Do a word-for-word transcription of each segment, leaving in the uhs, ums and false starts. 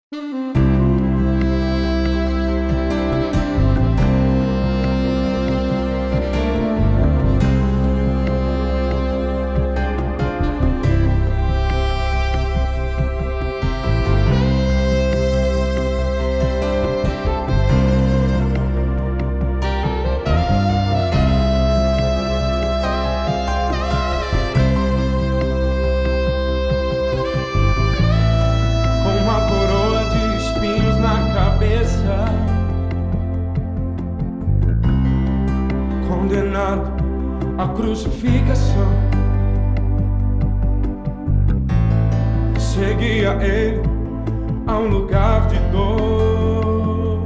Condenado à crucificação, seguia ele a um lugar de dor,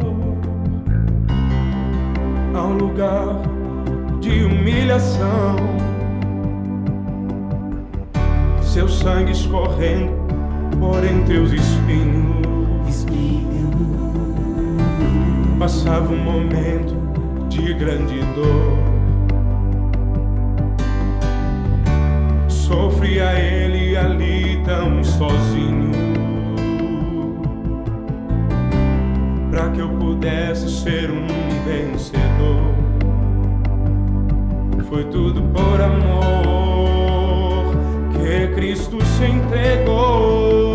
a um lugar de humilhação. Seu sangue escorrendo por entre os espinhos, passava um momento de grande dor. Sofria ele ali tão sozinho, pra que eu pudesse ser um vencedor. Foi tudo por amor que Cristo se entregou.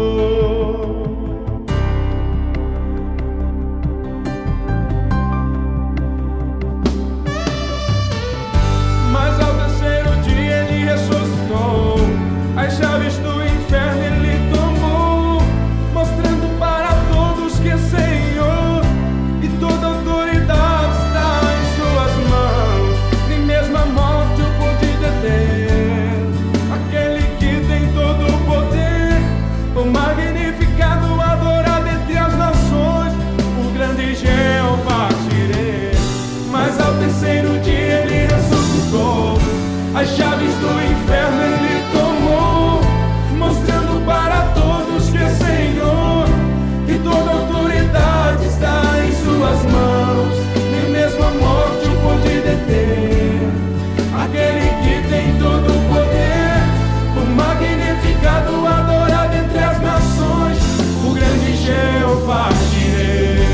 As chaves do inferno ele tomou, mostrando para todos que é Senhor, e toda autoridade está em suas mãos. Nem mesmo a morte o pôde deter. Aquele que tem todo o poder, o magnificado, adorado entre as nações, o grande Jeová Jireh. Mas ao terceiro dia ele ressuscitou, as chaves do inferno ele tomou, mostrando para todos que é Senhor, e toda autoridade está em suas mãos. Nem mesmo a morte o pôde deter. Aquele que tem todo o poder, o magnificado, adorado entre as nações, o grande Jeová Jireh.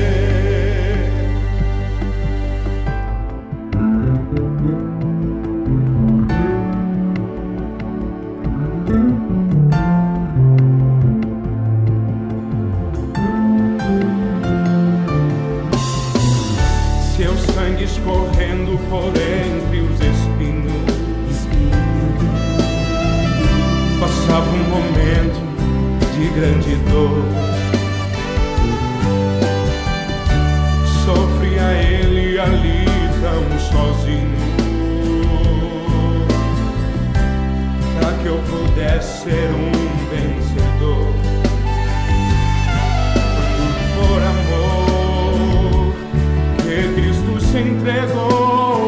Seu sangue escorrendo por entre os espinhos, passava um momento de grande dor. Sofria ele ali tão sozinho, pra que eu pudesse ser um vencedor. Foi tudo por amor que Cristo se entregou.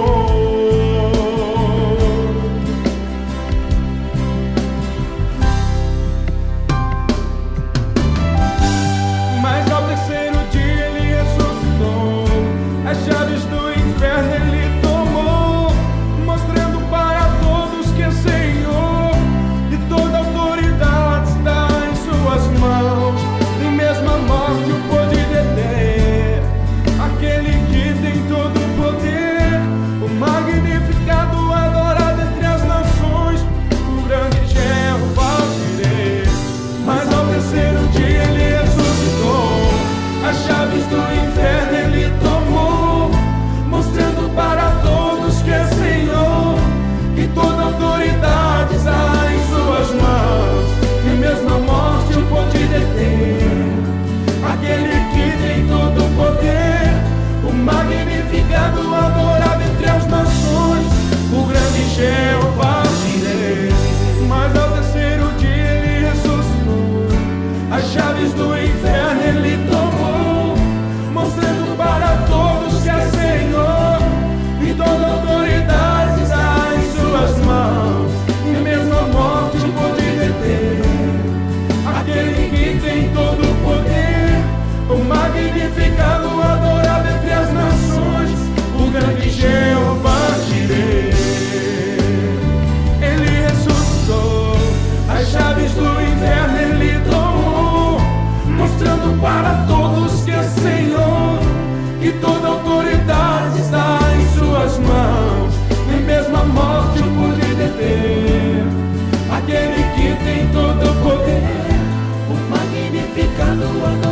Mas ao terceiro dia ele ressuscitou, as chaves do inferno ele tomou, mostrando para todos que é Senhor, e toda autoridade está em suas mãos. E mesmo a morte o pôde deter. Aquele que tem todo o poder, o magnificado, adorado entre as nações, o grande Jeová Jireh. Mas ao terceiro dia ele ressuscitou, as chaves do inferno ele tomou, mostrando para todos que é Senhor, e toda autoridade está em suas mãos. E mesmo a morte o pôde deter. Aquele que tem todo o poder, o magnificado, adorado entre as nações, o grande Jeová Jireh. Mas ao terceiro dia ele ressuscitou, as chaves do inferno ele tomou, mostrando para todos que é Senhor, e toda autoridade está em suas mãos. E mesmo a morte pôde deter. Aquele que tem todo o poder, o magnificado, adorado entre as nações, o grande Jeová Jireh. Ele ressuscitou, as chaves do inferno ele tomou, mostrando mostrando para todos que é Senhor, que toda autoridade está em suas mãos, nem mesmo a morte o pode deter. Aquele que tem todo o poder, o magnificado, adorado.